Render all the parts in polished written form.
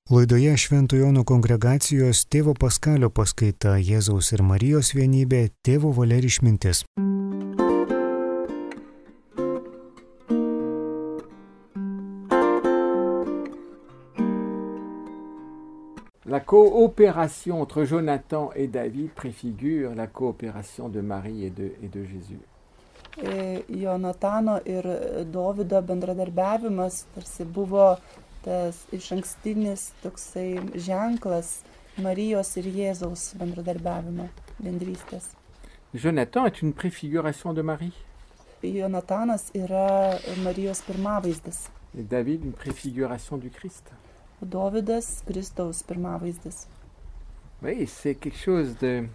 Laidoje Švento Jono kongregacijos tėvo Paskalio paskaita Jėzaus ir Marijos vienybė, tėvo Valerij išmintis. La coopération entre Jonathan et David préfigure la coopération de Marie et de Jésus. Jonatano ir Dovydo bendradarbiavimas tarsi buvo tas išankstinis toksai ženklas Marijos ir Jėzaus bendradarbiavimo, bendrystės. Jonathan est une préfiguration de Marie. Jonatanas yra Marijos pirmavaizdis. Et David une préfiguration du Christ. Dovydas Kristaus pirmavaizdis. Oui, c'est quelque chose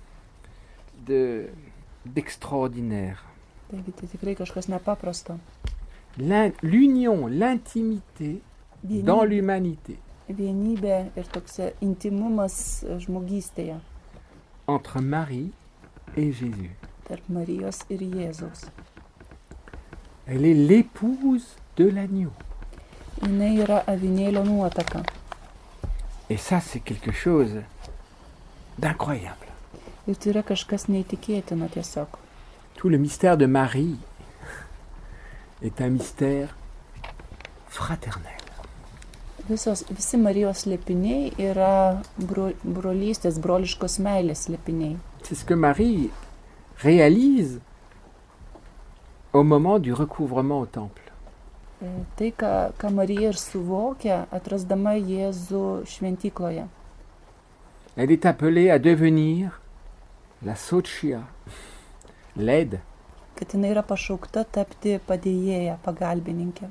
d'extraordinaire. Taigi tai tikrai kažkas nepaprasto. L'union, l'intimité dans l'humanité. Vienybė ir toks intimumas žmogystėje. Entre Marie et Jésus. Tarp Marijos ir Jėzaus. Elle est l'épouse de l'agneau. Jinai yra avinėlio nuotaka. Et ça, c'est quelque chose d'incroyable. Ir tai yra kažkas neįtikėtino tiesiog. Tout le mystère de Marie est un mystère fraternel. Visi Marijos slėpiniai yra brolystės, broliškos meilės slėpiniai. C'est ce que Marie réalise au moment du recouvrement au temple. Tai, ką Marija ir suvokia, atrasdama Jėzų šventykloje. Elle est appelée à devenir la Sochia, l'aide. Kad jinai yra pašaukta tapti padėjėja, pagalbininkė.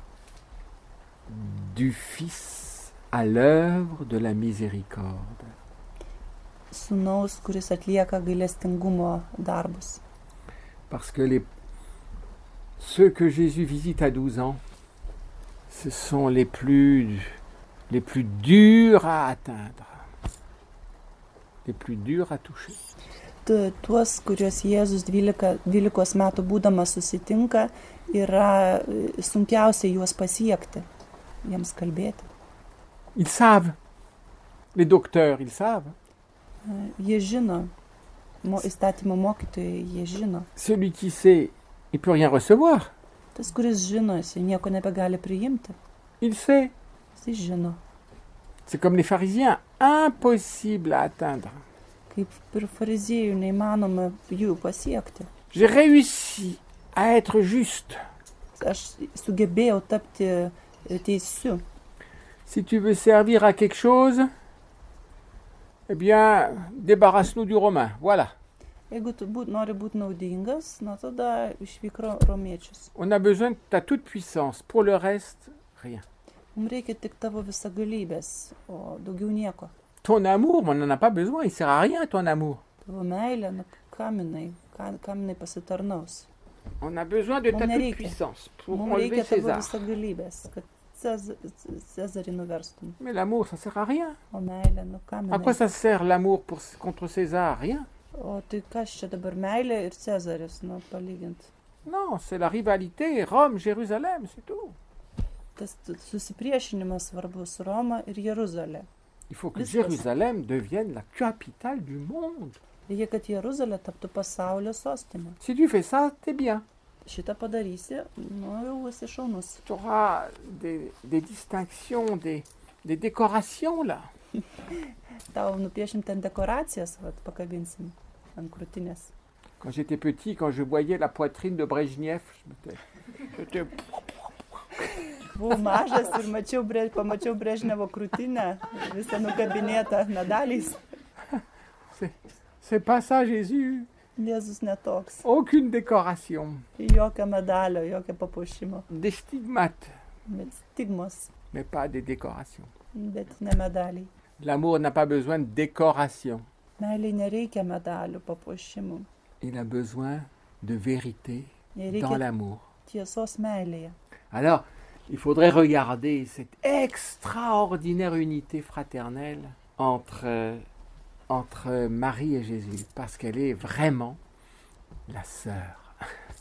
Du Fils à l'œuvre de la miséricorde. Sūnaus, kuris atlieka gailestingumo darbus. Parce que ceux que Jésus visite à 12 ans, ce sont les plus durs à atteindre, les plus durs à toucher. Tuos, kuriuos Jėzus 12 metų būdamas susitinka, yra sunkiausia juos pasiekti, jiems kalbėti. Ils savent, les docteurs, ils savent. Jie žino, įstatymo mokytojai, jie žino. Celui qui sait, il peut rien recevoir. Tas, kuris žino, jis nieko nebegali priimti. Il sait. Jis žino. C'est comme les pharisiens, impossible à atteindre. Kaip ir fariziejų neįmanoma jų pasiekti. J'ai réussi à être juste. Aš sugebėjau tapti teisiu. Si tu veux servir à quelque chose, eh bien, débarrasse-nous du romain. Voilà. Jeigu tu nori būti naudingas, tada išvyk romiečius. On a besoin de ta toute puissance. Pour le reste, rien. Mums reikia tik tavo visagalybės, o daugiau nieko. Ton amour, on n'en a pas besoin. Il sert à rien, ton amour. Tavo meilė, kam jinai pasitarnaus. On a besoin de ta toute puissance pour enlever César. Mums reikia tavo visagalybės, kad Césarį nuverstum. Mais l'amour, ça sert à rien. O meilė, kam jinai? À quoi ça sert l'amour contre César? Rien. O tai kas čia dabar meilė ir Cezaris, palyginti? Non, c'est la rivalité Rome-Jérusalem, c'est tout. Tas susipriešinimas svarbus Roma ir Jeruzalė. Il faut que Jérusalem devienne la capitale du monde. Reikia, kad Jeruzalė taptų pasaulio sostinė. Si tu fais ça, t'es bien. Šitą padarysi, jau esi šaunus. Tu auras des distinctions, des décorations, là. Tau nupiešim ten dekoracijas, pakabinsim ant krūtinės. Quand j'étais petit, quand je voyais la poitrine de Brejnev, j'étais... Buvau mažas ir pamačiau Brežnevo krūtinę, visą nukabinėtą medaliais. C'est pas ça, Jésus. Jėzus netoks. Aucune décoration. Jokio medalio, jokio papuošimo. Des stigmates. Bet stigmos. Mais pas des décorations. Bet ne medaliai. L'amour n'a pas besoin de décoration. Meiliai nereikia medalių, papuošimų. Il a besoin de vérité dans l'amour. Tiesos meilėje. Alors, il faudrait regarder cette extraordinaire unité fraternelle entre Marie et Jésus, parce qu'elle est vraiment la sœur.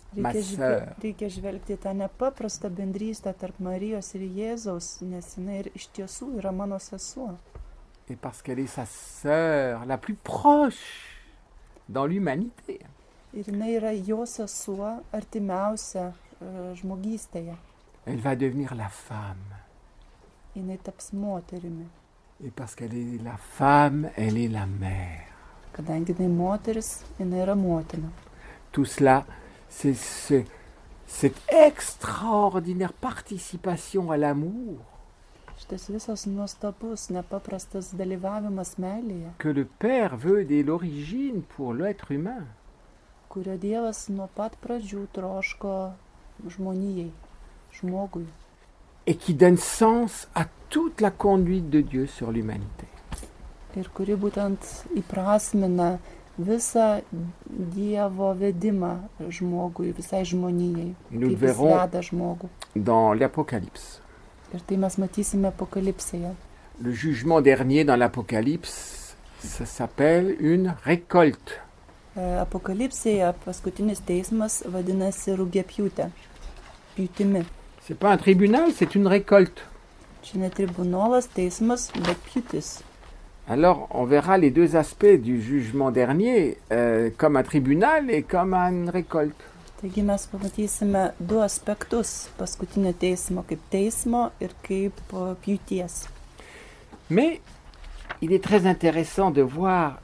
ma sœur. Reikia žvelgti tą nepaprastą bendrystę tarp Marijos ir Jėzaus, nes jinai ir iš tiesų yra mano sesuo. Et parce qu'elle est sa sœur la plus proche dans l'humanité. Ir jinai yra jo sesuo artimiausia žmogystėje. Elle va devenir la femme. Jinai taps moterimi. Et parce qu'elle est la femme, elle est la mère. Kadangi jinai moteris, jinai yra motina. Tout cela, c'est cette extraordinaire participation à l'amour Šitas visas nuostabus, nepaprastas dalyvavimas meilėje, que le Père veut dès l'origine pour l'être humain. kurio Dievas nuo pat pradžių troško žmonijai, žmogui. Et qui donne sens à toute la conduite de Dieu sur l'humanité. Ir kuri būtent įprasmina visą Dievo vedimą žmogui, visai žmonijai. Nous le Kaip jis verrons veda žmogų. dans l'Apocalypse. Ir tai mes matysime Apokalipsėje. Le jugement dernier dans l'Apocalypse, ça s'appelle une récolte. Apokalipsėje paskutinis teismas vadinasi rugiapjūtė, pjūtimi. C'est pas un tribunal, c'est une récolte. Čia ne tribunolas, teismas, bet pjūtis. Alors, on verra les deux aspects du jugement dernier, comme un tribunal et comme une récolte. Taigi mes pamatysime du aspektus paskutinio teismo, kaip teismo ir kaip pjūties. Mais il est très intéressant de voir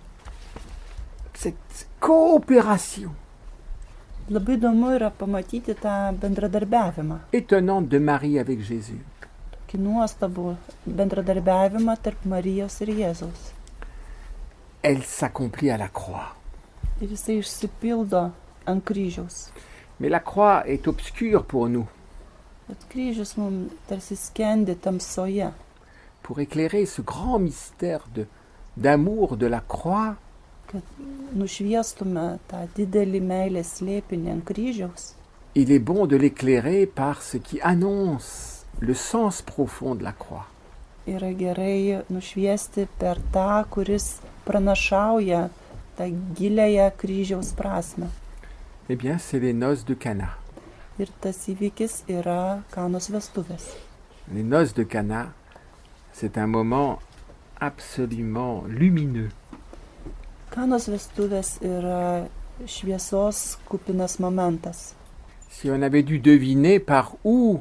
cette coopération Labai įdomu yra pamatyti tą bendradarbiavimą, étonnante de Marie avec Jésus. tokį nuostabų bendradarbiavimą tarp Marijos ir Jėzaus. Elle s'accomplit à la croix. Ir jisai išsipildo ant kryžiaus. Mais la croix est obscure pour nous. Bet kryžius mums tarsi skendi tamsoje. Pour éclairer ce grand mystère d'amour de la croix, Kad nušviestume tą didelį meilės slėpinį ant kryžiaus, il est bon de l'éclairer par ce qui annonce le sens profond de la croix. yra gerai nušviesti per tą, kuris pranašauja tą giliąją kryžiaus prasme. Eh bien, c'est les noces de Cana. Ir tas įvykis yra Kanos vestuvės. Les noces de Cana, c'est un moment absolument lumineux. Kanos vestuvės yra šviesos kupinas momentas. Si on avait dû deviner par où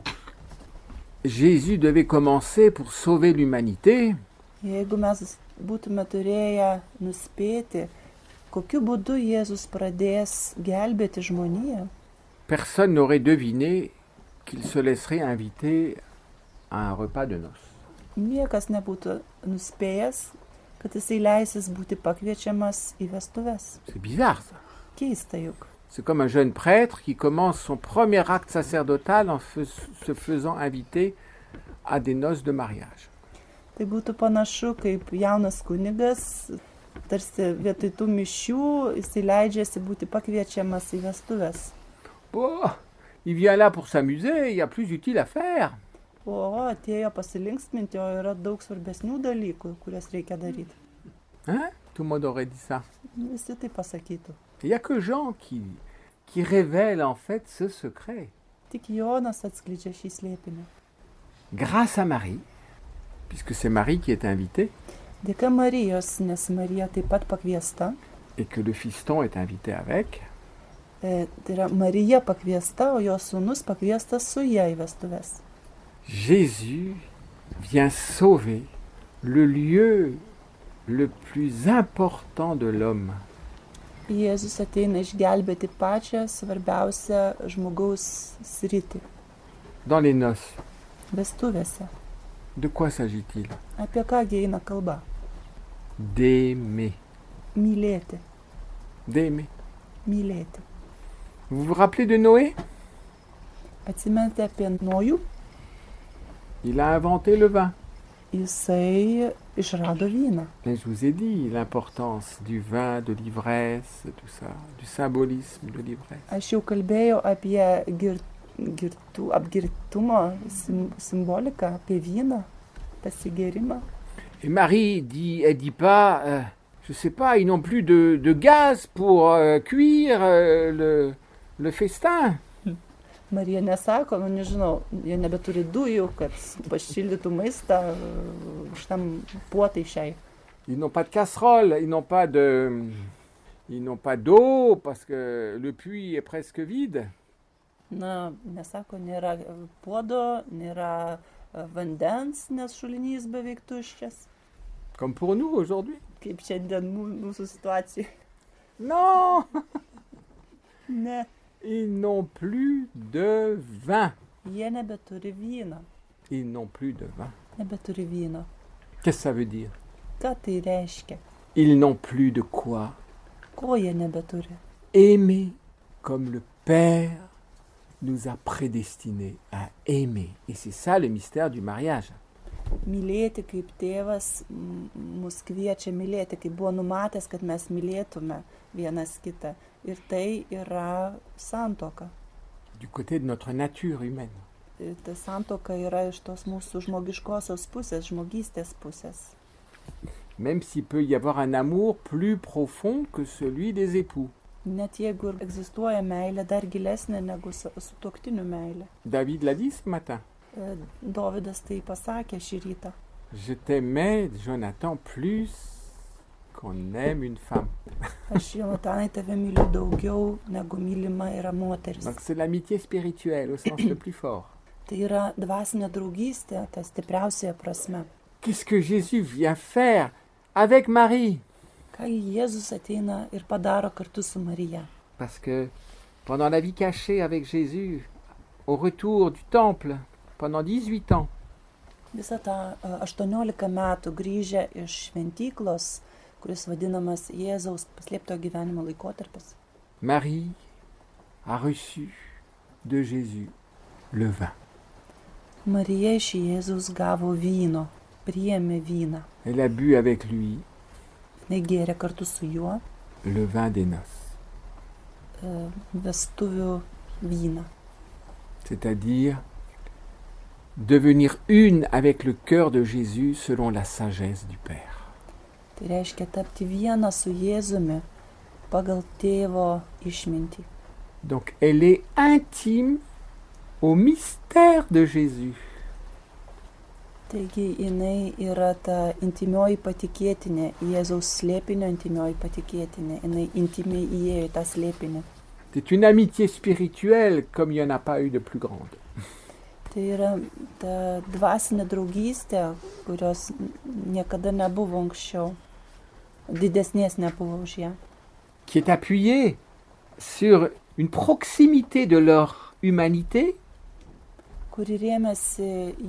Jésus devait commencer pour sauver l'humanité, Jeigu mes būtume turėję nuspėti, kokiu būdu Jėzus pradės gelbėti žmoniją, personne n'aurait deviné qu'il se laisserait inviter à un repas de noces. niekas nebūtų nuspėjęs, kad jisai leisis būti pakviečiamas į vestuves. C'est bizarre ça. Keista juk. C'est comme un jeune prêtre qui commence son premier acte sacerdotal en se faisant inviter à des noces de mariage. Tai būtų panašu, kaip jaunas kunigas, tarsi vietoj tų mišių, jisai leidžiasi būti pakviečiamas į vestuves. Bon, il vient là pour s'amuser, il y a plus utile à faire. O, atėjo pasilinksminti, o yra daug svarbesnių dalykų, kurias reikia daryti. Hein? Tout le monde aurait dit ça. Visi tai pasakytų. Il n'y a que Jean qui révèle en fait ce secret. Tik Jonas atskleidžia šį slėpinį. Grâce à Marie, puisque c'est Marie qui est invitée, Dėka Marijos, nes Marija taip pat pakviesta. et que le fiston est invité avec, Tai yra Marija pakviesta, o jos sūnus pakviestas su ja į vestuves. Jésus vient sauver le lieu le plus important de l'homme. Jėzus ateina išgelbėti pačią svarbiausią žmogaus sritį. Dans les noces, Vestuvėse. de quoi s'agit-il? Apie kągi eina kalba? D'aimer. Mylėti. D'aimer. Mylėti. Vous vous rappelez de Noé? Atsimenate apie Nojų? Il a inventé le vin. Jisai išrado vyną. Et je vous ai dit l'importance du vin, de l'ivresse, tout ça, du symbolisme de l'ivresse. Aš jau kalbėjau apie apgirtumo simboliką, apie vyną, pasigėrimą. Et Marie dit, elle dit pas, je sais pas, ils n'ont plus de gaz pour cuire le festin. Marija nesako, nežinau, jie nebeturi dujų, kad pašildytų maistą šitam puotai šiai. Ils n'ont pas de casserole, ils n'ont pas d'eau parce que le puits est presque vide. Na, nesako, nėra puodo, nėra vandens, nes šulinys beveik tuščias. Comme pour nous aujourd'hui. Kaip šiandien mūsų situacija. Non. Ne. Ils n'ont plus de vin. Jie nebeturi vyno. Ils n'ont plus de vin. Nebeturi vyno. Qu'est-ce que ça veut dire? Ką tai reiškia? Ils n'ont plus de quoi Ko jie nebeturi? aimer comme le Père nous a prédestinés à aimer. Et c'est ça le mystère du mariage. Mylėti kaip tėvas mus kviečia mylėti, kaip buvo numatęs, kad mes mylėtume vienas kitą. Ir tai yra santuoka. Du côté de notre nature humaine. Ta santuoka yra iš tos mūsų žmogiškosios pusės, žmogystės pusės. Même s'il peut y avoir un amour plus profond que celui des époux. Net jeigu egzistuoja meilė dar gilesnė negu sutuoktinių meilė. David l'a dit ce matin. Dovydas tai pasakė šį rytą. Je t'aimais, Jonathan, plus qu'on aime une femme. Aš, Jonatanai, tave myliu daugiau negu mylima yra moteris. Donc c'est l'amitié spirituelle au sens le plus fort. Tai yra dvasinė draugystė, ta stipriausia prasme. Qu'est-ce que Jésus vient faire avec Marie? Ką Jėzus ateina ir padaro kartu su Marija. Parce que pendant la vie cachée avec Jésus, au retour du temple, pendant 18 ans, Visą tą 18 metų grįžę iš šventyklos, kuris vadinamas Jėzaus paslėpto gyvenimo laikotarpis. Marie a reçu de Jésus le vin. Marija iš Jėzaus gavo vyno, priėmė vyną. Elle a bu avec lui Jis gėrė kartu su juo le vin des noces. Vestuvių vyną. C'est-à-dire devenir une avec le cœur de Jésus selon la sagesse du Père. Tai reiškia tapti vieną su Jėzumi pagal tėvo išmintį. Donc elle est intime au mystère de Jésus. Taigi jinai yra ta intimioji patikėtinė, Jėzaus slėpinio intimioji patikėtinė. Jinai intimiai įėjo į tą slėpinį. C'est une amitié spirituelle comme il n'y en a pas eu de plus grande. Tai yra ta dvasinė draugystė, kurios niekada nebuvo anksčiau. Didesnės nebuvo už ją. Qui est appuyée sur une proximité de leur humanité, Kuri rėmėsi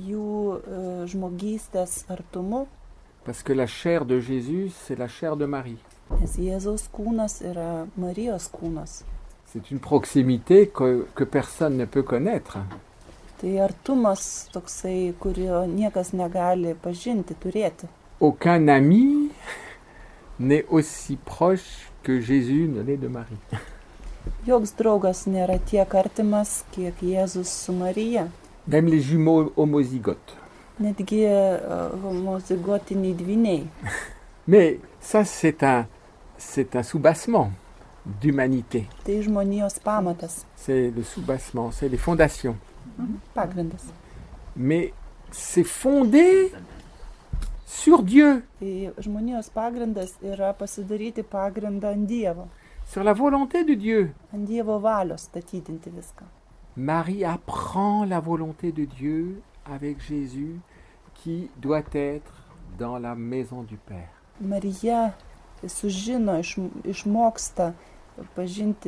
jų žmogystės artumu, parce que la chair de Jésus, c'est la chair de Marie. nes Jėzaus kūnas yra Marijos kūnas. C'est une proximité que personne ne peut connaître. Tai artumas toksai, kurio niekas negali pažinti, turėti. Aucun ami n'est aussi proche que Jésus ne l'est de Marie. Joks draugas nėra tiek artimas, kiek Jėzus su Marija. Même les jumeaux homozygotes. Netgi homozigotiniai dvyniai. Mais ça, c'est un soubassement d'humanité. Tai žmonijos pamatas, C'est le soubassement, c'est les fondations. pagrindas. Mais c'est fondé sur Dieu, Tai žmonijos pagrindas yra pasidaryti pagrindą ant Dievo. sur la volonté de Dieu. Ant Dievo valios statydinti viską. Marie apprend la volonté de Dieu avec Jésus qui doit être dans la maison du Père. Marija sužino, išmoksta pažinti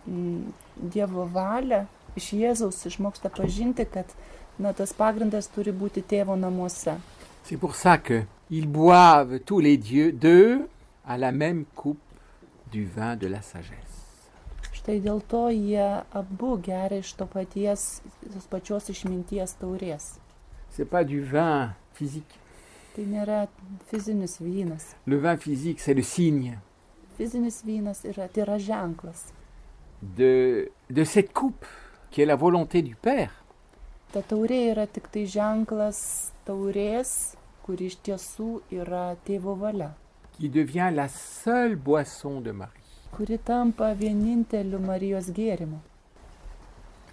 Dievo valią, iš Jėzaus išmoksta pažinti, kad tas pagrindas turi būti tėvo namuose. C'est pour ça qu'ils boivent tous les deux à la même coupe du vin de la sagesse. Štai dėl to jie abu geria iš tos pačios išminties taurės. C'est pas du vin physique. Tai nėra fizinis vynas. Le vin physique, c'est le signe Fizinis vynas tai yra ženklas. de cette coupe qui est la volonté du Père. Ta taurė yra tik tai ženklas taurės, kuri iš tiesų yra tėvo valia, Qui devient la seule boisson de Marie. kuri tampa vieninteliu Marijos gėrimu.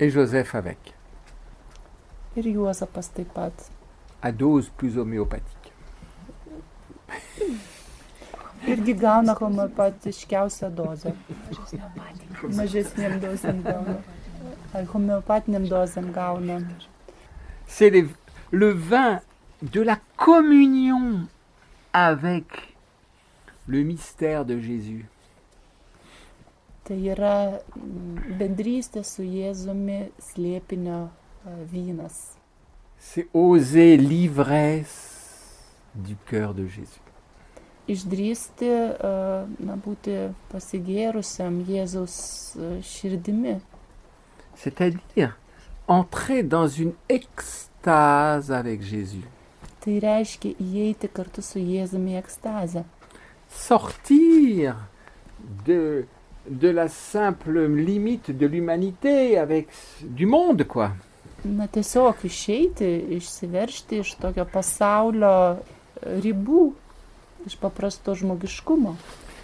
Et Joseph avec, Ir Juozapas taip pat. à dose plus homéopathique. Irgi gauna homeopatiškiausią dozę. Mažesnėm dozėm gauna. Ar homeopatiniam dozėm gauna. C'est le vin de la communion avec le mystère de Jésus. Tai yra bendrystė su Jėzumi slėpinio vynas. C'est oser l'ivresse du cœur de Jésus. Išdrįsti, būti pasigėrusiam Jėzaus širdimi. C'est-à-dire entrer dans une extase avec Jésus. Tai reiškia įeiti kartu su Jėzumi į ekstazę. Sortir de la simple limite de l'humanité avec du monde, quoi. Na tiesiog išeiti, išsiveržti iš tokio pasaulio ribų, iš paprasto žmogiškumo.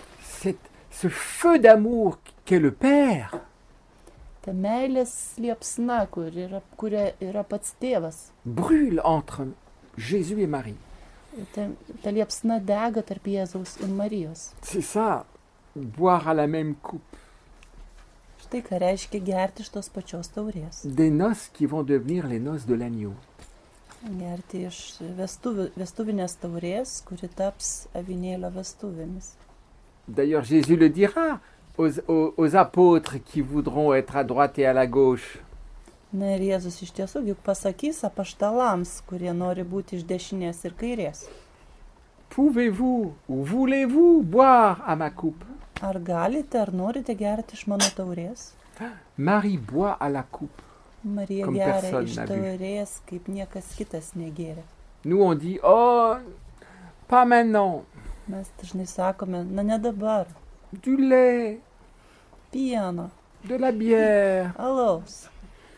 Ce feu d'amour qu'est le Père. Ta meilės liepsna, kuria yra pats tėvas. Brûle entre Jésus et Marie. Ta liepsna dega tarp Jėzaus ir Marijos. C'est ça, boire à la même coupe. Štai ką reiškia gerti iš tos pačios taurės. Des noces qui vont devenir les noces de l'agneau. Gerti iš vestuvinės taurės, kuri taps avinėlio vestuvėmis. D'ailleurs, Jésus le dira aux apôtres qui voudront être à droite et à la gauche. Na ir Jėzus iš tiesų juk pasakys apaštalams, kurie nori būti iš dešinės ir kairės. Pouvez-vous ou voulez-vous boire à ma coupe? Ar galite, ar norite gerti iš mano taurės? Marie boit à la coupe. Marija Comme geria personne iš n'a bu. taurės, kaip niekas kitas negėrė. Nous, on dit, oh, pas maintenant. Mes dažnai sakome, na ne dabar, Du lait, pieno, de la bière, alaus,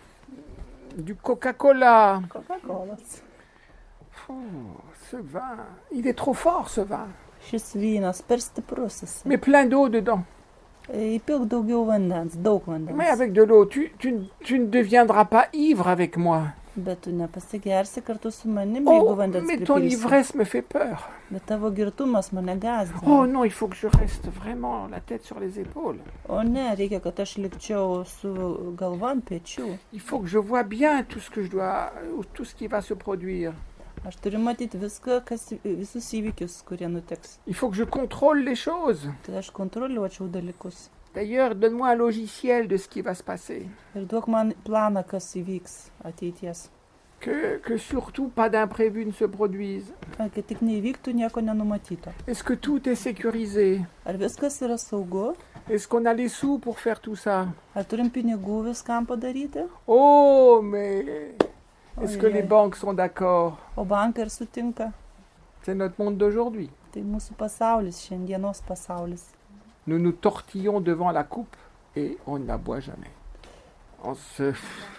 du Coca-Cola. Coca-Colas. Oh, ce vin, il est trop fort, ce vin. Šis vynas per stiprus jisai. Mais plein d'eau dedans. Įpilk daugiau vandens, daug Mais vandens. avec de l'eau, tu ne deviendras pas ivre avec moi. Bet tu nepasigersi kartu su manimi, jeigu Oh, vandens mais ton pripilsi. ivresse me fait peur. Bet tavo girtumas mane Oh gąsdina. non, il faut que je reste vraiment la tête sur les épaules. O ne, reikia, kad aš likčiau su galva ant pečių. Il faut que je vois bien tout ce que je dois, tout ce qui va se produire. Aš turiu matyti viską, visus įvykius, kurie nutiks. Il faut que je contrôle les choses. Tai aš kontroliuočiau dalykus. D'ailleurs, donne-moi un logiciel de ce qui va se passer. Ir duok man planą, kas įvyks ateities. Que surtout pas d'imprévu ne se produise. Kad tik neįvyktų nieko nenumatyto. Est-ce que tout est sécurisé? Ar viskas yra saugu? Est-ce qu'on a les sous pour faire tout ça? Ar turim pinigų viskam padaryti? Oh, mais est-ce que Oi, les oi. banques sont d'accord? O bankai ir sutinka? C'est notre monde d'aujourd'hui. Tai mūsų pasaulis, šiandienos pasaulis. Nous nous tortillons devant la coupe et on ne la boit jamais. On se...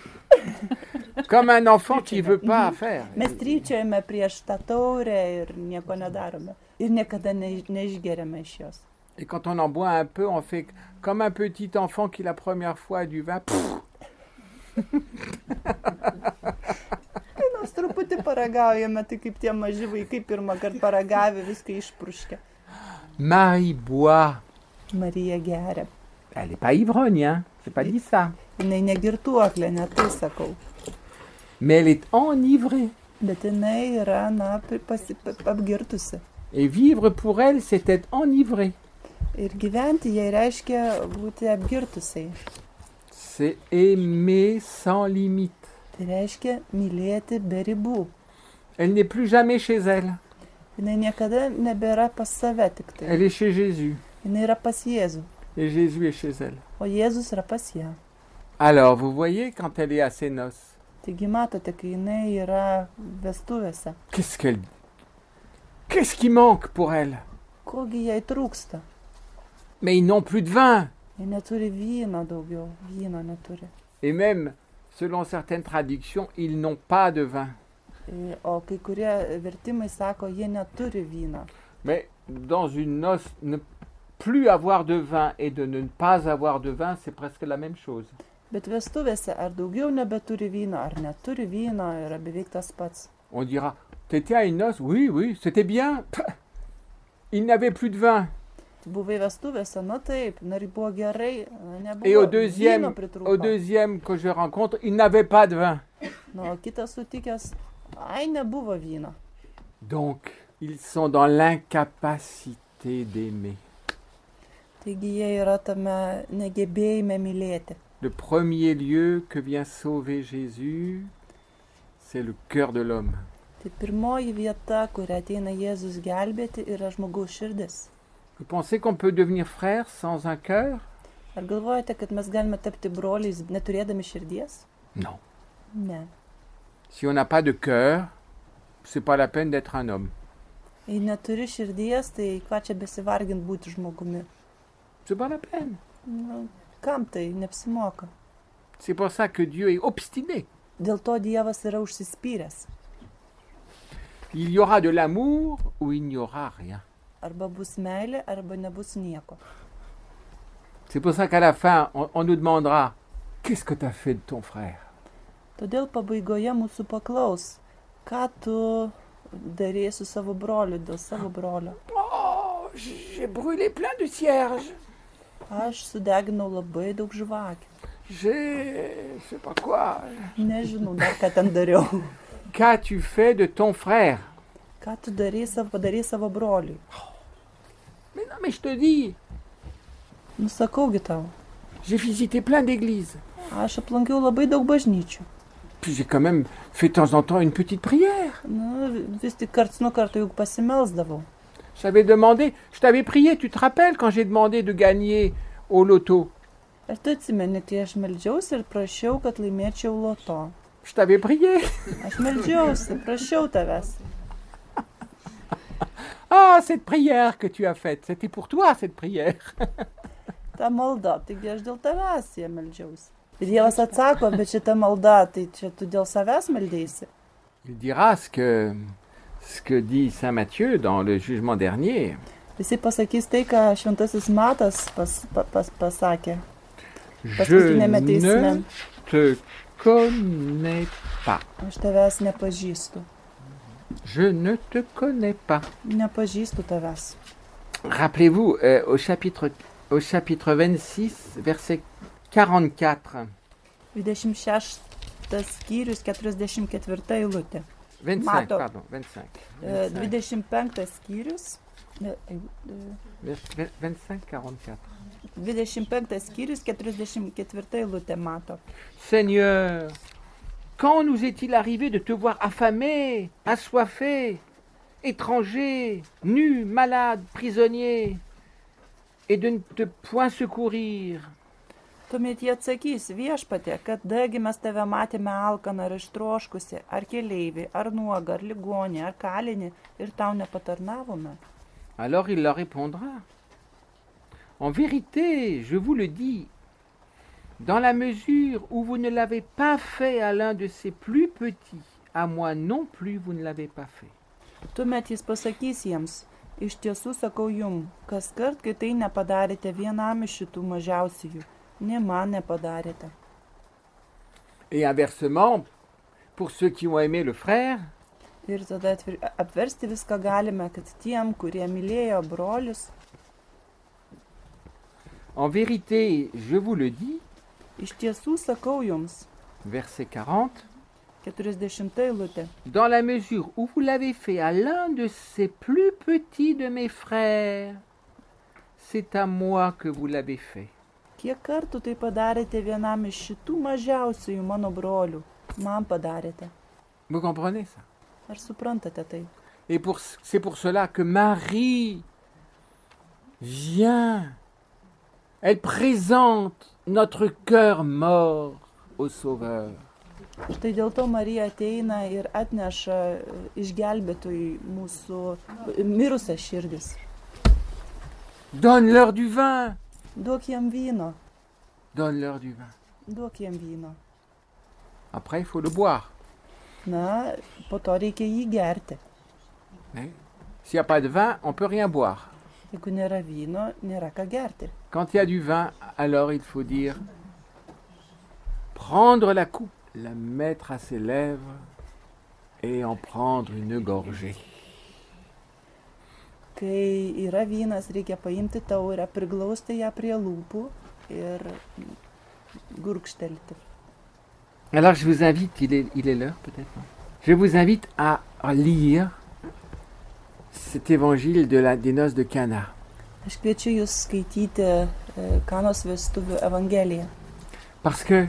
Comme un enfant qui ne veut pas faire. Mes tryčiojame prieš tą taurę ir nieko nedarome. Ir niekada neišgeriame iš jos. Et quand on en boit un peu, on fait comme un petit enfant qui la première fois a du vin. Kai nors truputį paragaujame, tai kaip tie maži vaikai pirmą kartą paragavę viską išpruškia. Marie boit. Marija geria. Elle n'est pas ivrogne, hein. J'ai pas dit ça. Jinai negirtuoklė, ne tai sakau. Mais elle est enivrée. Bet jinai yra, apgirtusi. Et vivre pour elle, c'est être enivré. Ir gyventi jai reiškia būti apgirtusiai. C'est aimer sans limite. Tai reiškia mylėti be ribų. Elle n'est plus jamais chez elle. Jinai niekada nebėra pas save tik tai. Elle est chez Jésus. Jinai yra pas Jėzų. Et Jésus est chez elle. O Jėzus yra pas ją. Alors, vous voyez, quand elle est à ses noces, Taigi matote, kai jinai yra vestuvėse. Qu'est-ce qui manque pour elle? Kogi jai trūksta? Mais ils n'ont plus de vin. Jie neturi vyno daugiau. Vyno neturi. Et même, selon certaines traductions, ils n'ont pas de vin. O kai kurie vertimai sako, jie neturi vyno. Mais dans une noce, ne plus avoir de vin et de ne pas avoir de vin, c'est presque la même chose. Bet vestuvėse ar daugiau nebeturi vyno, ar neturi vyno, yra beveik tas pats. On dira, t'étais à une noce? Oui, oui, c'était bien. Il n'avait plus de vin. Tu buvai vestuvėse, na taip, nari buvo gerai, Et au nebuvo vyno au pritrūko. deuxième que je rencontre, il n'avait pas de vin. Na, o kitas sutikęs, ai, nebuvo vyno. Donc, ils sont dans l'incapacité d'aimer. Taigi jie yra tame negebėjime mylėti. Le premier lieu que vient sauver Jésus, c'est le cœur de l'homme. Tai pirmoji vieta, kur ateina Jėzus gelbėti, yra žmogaus širdis. Vous pensez qu'on peut devenir frère sans un cœur? Ar galvojate, kad mes galime tapti broliais neturėdami širdies? Non. Ne. Si on n'a pas de cœur, c'est pas la peine d'être un homme. Jei neturi širdies, tai ką čia besivargint būti žmogumi? C'est pas la peine. Nu, kam tai neapsimoka? C'est pour ça que Dieu est obstiné. Dėl to Dievas yra užsispyręs. Il y aura de l'amour ou il n'y aura rien. Arba bus meilė, arba nebus nieko. C'est pour ça qu'à la fin, on nous demandera, qu'est-ce que tu as fait de ton frère? Todėl pabaigoje mūsų paklaus, ką tu darei su savo broliu, dėl savo brolio. Oh, j'ai brûlé plein de cierges. Aš sudeginau labai daug žvakių. Je sais pas quoi. Nežinau dar, ką ten dariau. Qu'as-tu fait de ton frère? Ką tu padarei savo broliui? Mais non, mais je te dis, Nusakaugi tau. j'ai visité plein d'églises. Aš aplankiau labai daug bažnyčių. Puis j'ai quand même fait de temps en temps une petite prière. Nu, vis tik karts nuo karto juk pasimelsdavau. J'avais demandé, je t'avais prié, tu te rappelles quand j'ai demandé de gagner au loto? Ar tu atsimeni, kai aš meldžiausi ir prašiau, kad laimėčiau loto? Je t'avais prié. Aš meldžiausi, prašiau tavęs. Ah, cette prière que tu as faite, c'était pour toi cette prière. Ta malda, taigi aš dėl tavęs ją meldžiausi. Ir Dievas atsako, bet šita malda, tai čia tu dėl savęs meldėsi. Il dira ce que dit saint Matthieu dans le jugement dernier. Visi pasakys tai, ką šventasis Matas pasakė. Je ne te connais pas. Aš tavęs nepažįstu. Je ne te connais pas. Nepažįstu tavęs. Rappelez-vous, au chapitre 26, verset 44. 26 skyrius, 44 eilutė. 25, Mato. pardon, 25. 25 skyrius. 25, 44. 25 skyrius, 44 eilutė Mato. Seigneur, quand nous est-il arrivé de te voir affamé, assoiffé, étranger, nu, malade, prisonnier, et de ne te point secourir? Tuomet jie atsakys, viešpatie, kadagi mes tave matėme alkaną ar ištroškusi, ar keleivį, ar nuogą, ar ligonį, ar kalinį ir tau nepatarnavome. Alors il leur répondra, en vérité, je vous le dis, dans la mesure où vous ne l'avez pas fait à l'un de ces plus petits, à moi non plus vous ne l'avez pas fait. Tuomet jis pasakys jiems, iš tiesų sakau jum, kas kart, kai tai nepadarėte vienam iš šitų mažiausiųjų, ne man nepadarėte. Et inversement, pour ceux qui ont aimé le frère, Ir tada apversti viską galime, kad tiem, kurie mylėjo brolius, en vérité, je vous le dis, iš tiesų sakau jums, verset 40, 40 eilutė, dans la mesure où vous l'avez fait à l'un de ces plus petits de mes frères, c'est à moi que vous l'avez fait. kiek kartų tai padarėte vienam iš šitų mažiausiųjų mano brolių, man padarėte. Vous comprenez ça? Ar suprantate tai? Et c'est pour cela que Marie vient, elle présente notre cœur mort au Sauveur. Štai dėl to Marija ateina ir atneša išgelbėtojui mūsų mirusią širdis. Donne-leur du vin. Duok jam vyno, Donne-leur du vin. duok jam vyno. Après, il faut le boire. Na, po to reikia jį gerti. Mais s'il n'y a pas de vin, on ne peut rien boire. Jeigu nėra vyno, nėra ką gerti. Quand il y a du vin, alors il faut dire prendre la coupe, la mettre à ses lèvres et en prendre une gorgée. Kai yra vynas, reikia paimti taurę, priglausti ją prie lūpų ir gurkštelti. Alors je vous invite, il est l'heure peut-être, non? Je vous invite à lire cet évangile des noces de Cana. Aš kviečiu jūs skaityti Kanos vestuvių evangeliją. Parce que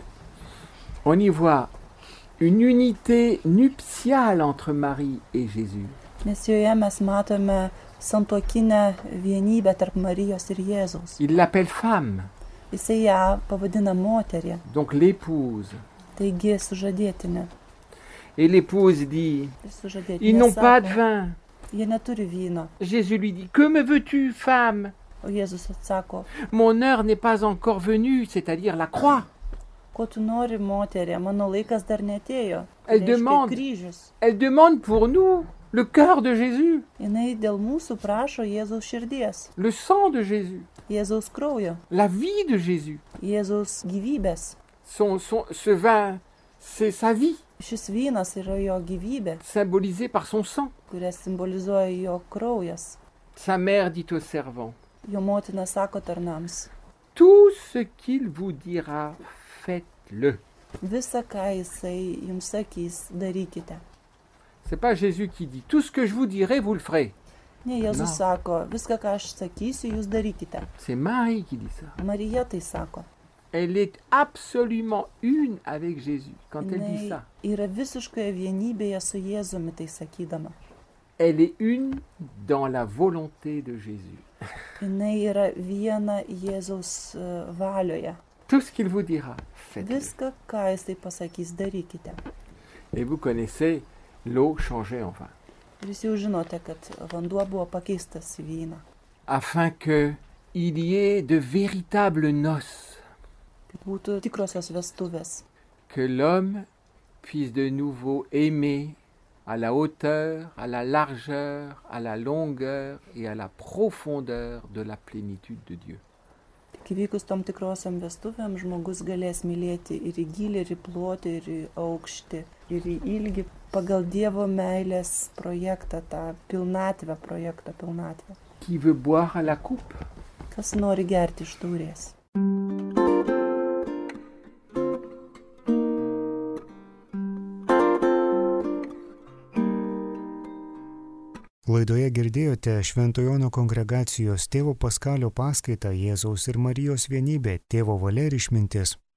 on y voit une unité nuptiale entre Marie et Jésus. Nes joje mes matome santuokinę vienybę tarp Marijos ir Jėzaus. Il l'appelle femme, Jisai ją pavadina moterį, donc l'épouse. taigi sužadėtinė. Et l'épouse dit, ils Sužadėtinė n'ont pas de sako, vin. jie neturi vyno. Jésus lui dit, que me veux-tu, femme? O Jėzus atsako, Mon heure n'est pas encore venue, c'est-à-dire la croix. ko tu nori, moterė, mano laikas dar netėjo. Elle Reiškia, demande. kryžius. Elle demande pour nous le cœur de Jésus, Jinai dėl mūsų prašo Jėzaus širdies, le sang de Jésus, Jėzaus kraujo, la vie de Jésus. Jėzaus gyvybės. Ce vin, c'est sa vie, Šis vynas yra jo gyvybė, symbolisée par son sang. kurią simbolizuoja jo kraujas. Sa mère dit aux servants, Jo motina sako tarnams, tout ce qu'il vous dira, faites-le. visą, ką jisai jums sakys, darykite. C'est pas Jésus qui dit, tout ce que je vous dirai, vous le ferez. Ne, Jėzus Na. sako, viską, ką aš sakysiu, jūs darykite. C'est Marie qui dit ça. Marija tai sako. Elle est absolument une avec Jésus quand elle dit Jinai ça. yra visiškoje vienybėje su Jėzumi tai sakydama. Elle est une dans la volonté de Jésus. Jinai yra viena Jėzaus valioje. Tout ce qu'il vous dira, faites-le. Viską, ką jisai pasakys, darykite. Et vous connaissez, l'eau changeait en vin. Ir jūs jau žinote, kad vanduo buvo pakeistas į vyną. Afin qu'il y ait de véritables noces. Kad būtų tikrosios vestuvės. Que l'homme puisse de nouveau aimer à la hauteur, à la largeur, à la longueur et à la profondeur de la plénitude de Dieu. Tik įvykus tom tikrosiam vestuvėm, žmogus galės mylėti ir į gylį, ir į plotį, ir į aukštį, ir į ilgį pagal Dievo meilės projektą, tą pilnatvę, projekto pilnatvę. Qui veut boire à la coupe? Kas nori gerti iš taurės? Laidoje girdėjote Švento Jono kongregacijos tėvo Paskalio paskaitą Jėzaus ir Marijos vienybė, tėvo valia ir išmintis.